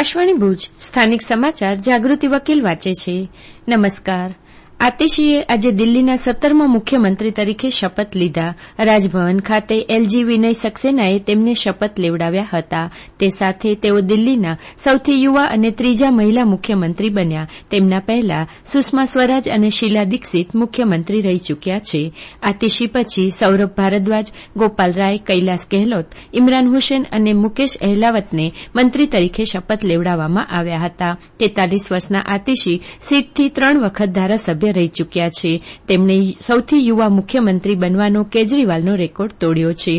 આકાશવાણી ભુજ સ્થાનિક સમાચાર જાગૃતિ વકીલ વાંચે છે. નમસ્કાર. આતિશીએ આજે દિલ્હીના 17મા મુખ્યમંત્રી તરીકે શપથ લીધા. રાજભવન ખાતે એલજી વિનય સક્સેનાએ તેમને શપથ લેવડાવ્યા હતા. તે સાથે તેઓ દિલ્હીના સૌથી યુવા અને ત્રીજા મહિલા મુખ્યમંત્રી બન્યા. તેમના પહેલા સુષ્મા સ્વરાજ અને શીલા દીક્ષિત મુખ્યમંત્રી રહી ચૂક્યા છે. આતિશી પછી સૌરભ ભારદ્વાજ, ગોપાલ રાય, કૈલાસ ગેહલોત, ઇમરાન હુસેન અને મુકેશ અહેલાવતને મંત્રી તરીકે શપથ લેવડાવવામાં આવ્યા હતા. 43 વર્ષના આતિશી સીટથી 3 વખત ધારાસભ્ય રહી ચૂક્યા છે. તેમણે સૌથી યુવા મુખ્યમંત્રી બનવાનો કેજરીવાલનો રેકોર્ડ તોડ્યો છે.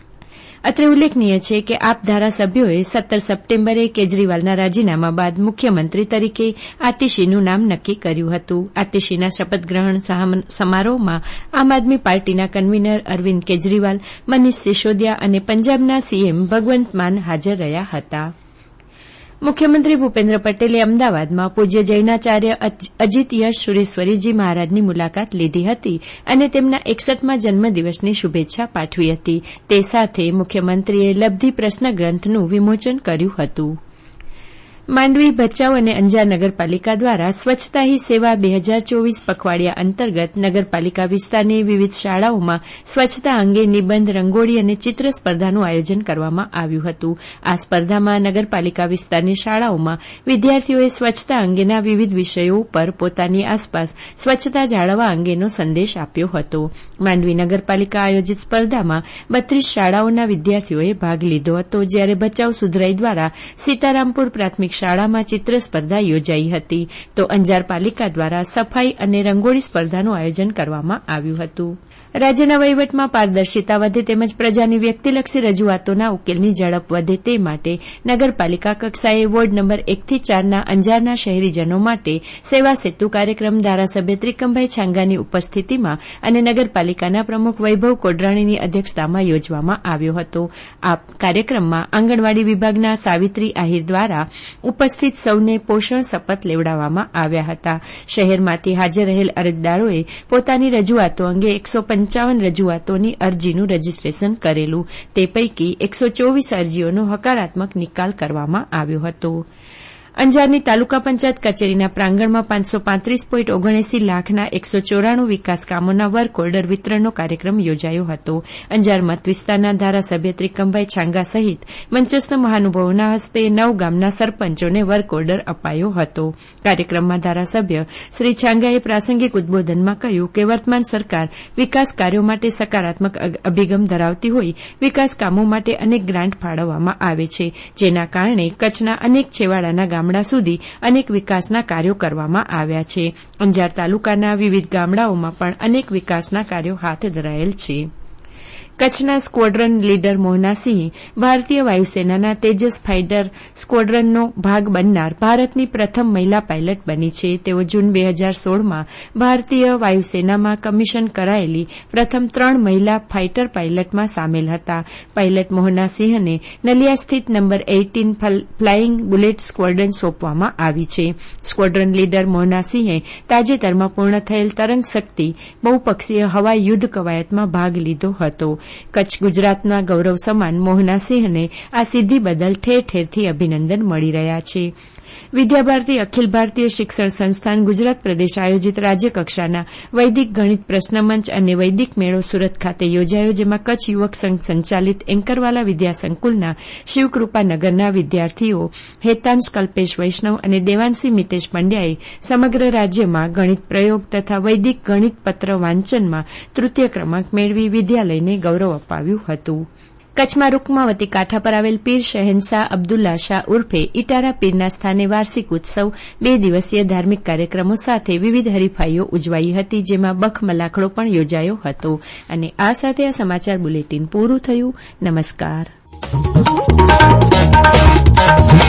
અત્રે ઉલ્લેખનીય છે કે આપ ધારાસભ્યોએ 17 સપ્ટેમ્બરે કેજરીવાલના રાજીનામા બાદ મુખ્યમંત્રી તરીકે આતિશીનું નામ નક્કી કર્યું હતું. આતિશીના શપથગ્રહણ સમારોહમાં આમ આદમી પાર્ટીના કન્વીનર અરવિંદ કેજરીવાલ, મનીષ સિસોદિયા અને પંજાબના સીએમ ભગવંત માન હાજર રહ્યા હતા. મુખ્યમંત્રી ભૂપેન્દ્ર પટેલે અમદાવાદમાં પૂજ્ય જૈનાચાર્ય અજીત યશ સુરેશ્વરીજી મહારાજની મુલાકાત લીધી હતી અને તેમના 61મા જન્મદિવસની શુભેચ્છા પાઠવી હતી. તે સાથે મુખ્યમંત્રીએ લબ્ધિ પ્રશ્ન ગ્રંથનું વિમોચન કર્યું હતું. માંડવી, ભચાઉ અને અંજાર નગરપાલિકા દ્વારા સ્વચ્છતા હી સેવા 2024 પખવાડિયા અંતર્ગત નગરપાલિકા વિસ્તારની વિવિધ શાળાઓમાં સ્વચ્છતા અંગે નિબંધ, રંગોળી અને ચિત્ર સ્પર્ધાનું આયોજન કરવામાં આવ્યું હતું. આ સ્પર્ધામાં નગરપાલિકા વિસ્તારની શાળાઓમાં વિદ્યાર્થીઓએ સ્વચ્છતા અંગેના વિવિધ વિષયો ઉપર પોતાની આસપાસ સ્વચ્છતા જાળવવા અંગેનો સંદેશ આપ્યો હતો. માંડવી નગરપાલિકા આયોજિત સ્પર્ધામાં 32 શાળાઓના વિદ્યાર્થીઓએ ભાગ લીધો હતો, જ્યારે ભચાઉ સુધરાઈ દ્વારા સીતારામપુર પ્રાથમિક શાળામાં ચિત્ર સ્પર્ધા યોજાઈ હતી, તો અંજાર પાલિકા દ્વારા સફાઈ અને રંગોળી સ્પર્ધાનું આયોજન કરવામાં આવ્યું હતું. રાજ્યના વહીવટમાં પારદર્શિતા વધે તેમજ પ્રજાની વ્યક્તિલક્ષી રજૂઆતોના ઉકેલની ઝડપ વધે તે માટે નગરપાલિકા કક્ષાએ વોર્ડ નંબર 1 થી 4ના અંજારના શહેરીજનો માટે સેવા સેતુ કાર્યક્રમ ધારાસભ્ય ત્રિકમભાઈ છાંગાની ઉપસ્થિતિમાં અને નગરપાલિકાના પ્રમુખ વૈભવ કોડરાણીની અધ્યક્ષતામાં યોજવામાં આવ્યો હતો. આ કાર્યક્રમમાં આંગણવાડી વિભાગના સાવિત્રી આહિર દ્વારા ઉપસ્થિત સૌને પોષણ શપથ લેવડાવવામાં આવ્યા હતા. શહેરમાંથી હાજર રહેલ અરજદારોએ પોતાની રજૂઆતો અંગે 155 રજૂઆતોની અરજીનું રજીસ્ટ્રેશન કરેલું. તે પૈકી 124 અરજીઓનો હકારાત્મક નિકાલ કરવામાં આવ્યો હતો. અંજારની તાલુકા પંચાયત કચેરીના પ્રાંગણમાં 535.79 લાખના 194 વિકાસ કામોના વર્ક ઓર્ડર વિતરણનો કાર્યક્રમ યોજાયો હતો. અંજાર મત વિસ્તારના ધારાસભ્ય ત્રિકમભાઈ છાંગા સહિત મંચસ્થ મહાનુભાવોના હસ્તે 9 ગામના સરપંચોને વર્ક ઓર્ડર અપાયો હતો. કાર્યક્રમમાં ધારાસભ્ય શ્રી છાંગાએ પ્રાસંગિક ઉદબોધનમાં કહ્યું કે વર્તમાન સરકાર વિકાસ કાર્યો માટે સકારાત્મક અભિગમ ધરાવતી હોઈ વિકાસ કામો માટે અનેક ગ્રાન્ટ ફાળવવામાં આવે છે, જેના કારણે કચ્છના અનેક છેવાડાના ગામડા સુધી અનેક વિકાસના કાર્યો કરવામાં આવ્યા છે. અંજાર તાલુકાના વિવિધ ગામડાઓમાં પણ અનેક વિકાસના કાર્યો હાથ ધરાયેલ છે. કચ્છના સ્ક્વોડ્રન લીડર મોહનાસિંહ ભારતીય વાયુસેનાના તેજસ ફાઇટર સ્ક્વોડ્રનનો ભાગ બનનાર ભારતની પ્રથમ મહિલા પાયલટ બની છે. તેઓ જૂન 2016માં ભારતીય વાયુસેનામાં કમિશન કરાયેલી પ્રથમ 3 મહિલા ફાઇટર પાયલટમાં સામેલ હતા. પાયલટ મોહનાસિંહને નલિયા સ્થિત નંબર 18 ફ્લાઇંગ બુલેટ સ્ક્વોડ્રન સોંપવામાં આવી છે. સ્ક્વોડ્રન લીડર મોહનાસિંહે તાજેતરમાં પૂર્ણ થયેલ તરંગ શક્તિ બહુપક્ષીય હવાઈ યુદ્ધ કવાયતમાં ભાગ લીધો હતો. કચ્છ ગુજરાતના ગૌરવ સમાન મોહનાસિંહને આ સિદ્ધિ બદલ ઠેર ઠેરથી અભિનંદન મળી રહ્યા છે. વિદ્યાભારતી અખિલ ભારતીય શિક્ષણ સંસ્થાન ગુજરાત પ્રદેશ આયોજિત રાજ્યકક્ષાના વૈદિક ગણિત પ્રશ્નમંચ અને વૈદિક મેળો સુરત ખાતે યોજાયો, જેમાં કચ્છ યુવક સંઘ સંચાલિત એન્કરવાલા વિદ્યાસંકુલના શિવકૃપાનગરના વિદ્યાર્થીઓ હેતાંશ કલ્પેશ વૈષ્ણવ અને દેવાંશી મિતેશ પંડ્યાએ સમગ્ર રાજ્યમાં ગણિત પ્રયોગ તથા વૈદિક ગણિત પત્ર વાંચનમાં તૃતીય ક્રમાંક મેળવી વિદ્યાલયને ગૌરવ અપાવ્યું હતું. કચ્છમાં રૂકમાવતી કાંઠા પર આવેલ પીર શહેનશાહ અબ્દુલ્લા શાહ ઉર્ફે ઇટારા પીરના સ્થાને વાર્ષિક ઉત્સવ 2 દિવસીય ધાર્મિક કાર્યક્રમો સાથે વિવિધ હરીફાઈઓ ઉજવાઈ હતી, જેમાં બખ મલાખડો પણ યોજાયો હતો. અને આ સાથે આ સમાચાર બુલેટિન પૂરું થયું. નમસ્કાર.